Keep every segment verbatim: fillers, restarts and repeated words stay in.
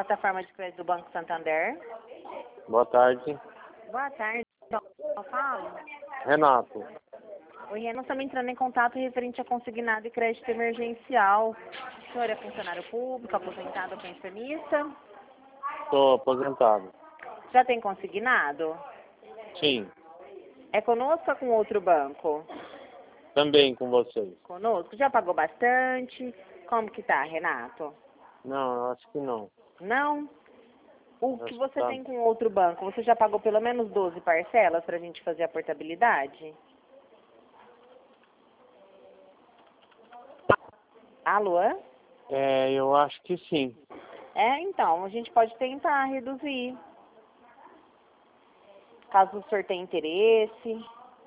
Plataforma de crédito do Banco Santander. Boa tarde. Boa tarde. Eu falo. Renato. Oi, Renan, estamos entrando em contato referente a consignado e crédito emergencial. O senhor é funcionário público, aposentado ou pensionista? Estou aposentado. Já tem consignado? Sim. É conosco ou com outro banco? Também com vocês. Conosco? Já pagou bastante? Como que tá, Renato? Não, eu acho que não. Não? O Acho que que você tá. tem com outro banco, você já pagou pelo menos doze parcelas para a gente fazer a portabilidade? Alô? É, eu acho que sim. É, então, a gente pode tentar reduzir. Caso o senhor tenha interesse.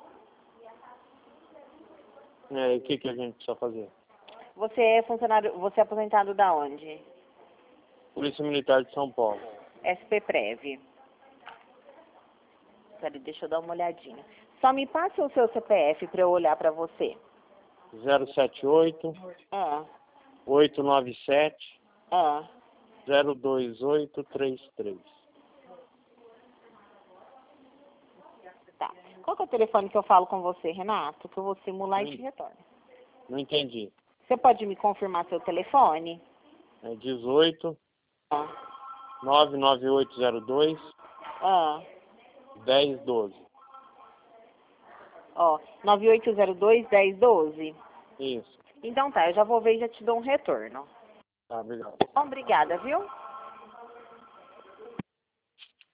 É, e o que, que a gente precisa fazer? Você é funcionário, você é aposentado da onde? Polícia Militar de São Paulo. S P Prev. Peraí, deixa eu dar uma olhadinha. Só me passa o seu C P F para eu olhar para você. zero sete oito, Ah, oito nove sete, ah. zero dois oito três três. Tá. Qual que é o telefone que eu falo com você, Renato? Que eu vou simular e Não, te retorno. não entendi. Você pode me confirmar seu telefone? É dezoito, Ah, nove nove oito zero dois, ah. dez doze. Ó, nove oito zero dois, um zero um dois. Isso. Então tá, eu já vou ver e já te dou um retorno. Tá, obrigado. Obrigada, viu?